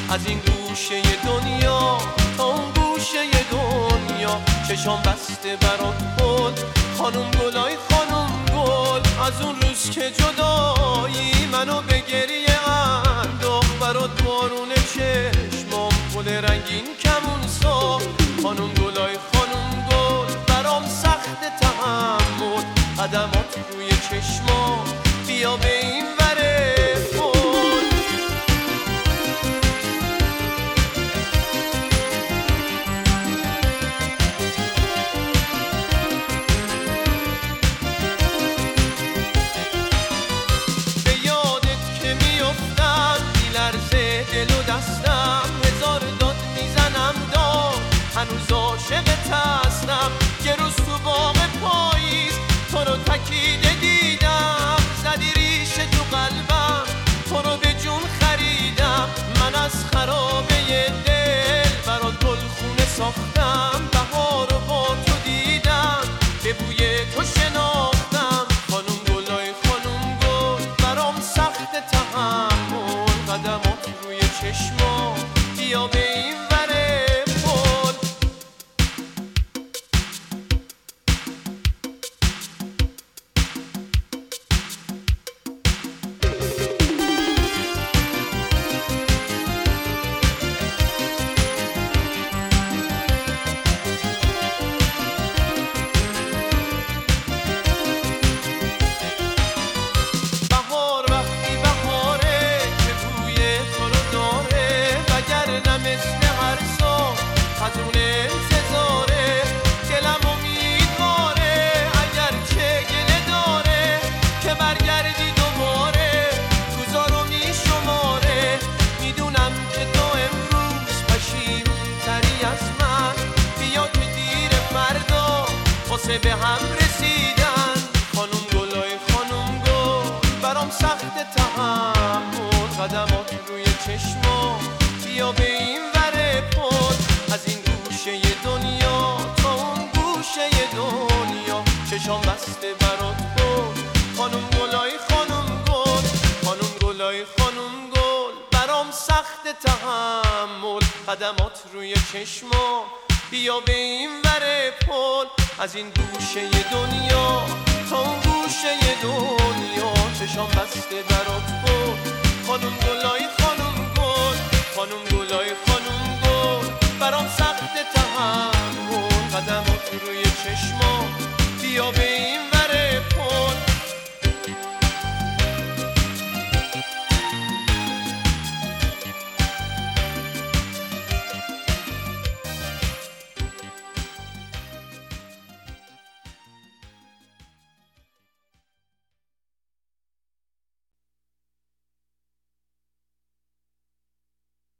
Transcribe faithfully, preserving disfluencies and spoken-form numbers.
از این گوشه دنیا تا اون گوشه دنیا، چشام بسته برات بود خانم گلای خانم گل. از اون روز که جدایی منو به گریه انداخت، برات بارون چشمام گل رنگین کمون ساخت. خانم گلای خانم گل برام سخت تحمل، قدمات روی چشمام بیا به این وره پل. به یادت که میافتم میلرزه دل و دستم، هزار داد میزنم داد هنوز عاشقت هستم. یه روز تو باغ پاییز تو رو تکیده دیدم، زدی ریشه تو قلبم تو رو به جون خریدم. من از خرابه دل برات گلخونه ساختم، بهار رو با تو دیدم به بوی تو شناختم. خانم گلای خانم گل برام سخت تحمل، قدمات روی چشمام بیا به این وره پل. بهار وقتی بهاره که بوی تو رو داره، وگرنه مثل هر سال خزون انتظاره. دلم امیدواره اگر چه گله داره که برگردی دوباره، روزا رو میشماره. میدونم که تو امروز پشیمون تری از من، بیا که دیر فردا واسه به هم رسیدن. خانم گلای خانم گل برام سخت تحمل، قدمات روی چشمام بیا به این وره پل. از این گوشه دنیا تا اون گوشه دنیا، چشام بسته برات بود خانم گلای خانم گل. خانم گلای خانم گل برام سخت تحمل، قدمات روی چشمام بیا به این وره پل. از این گوشه دنیا تا اون گوشه دنیا، چشام بسته برات بود خانم گلای خانم گل. خانم گلای خانم گل برام سخت تحمل، قدمات روی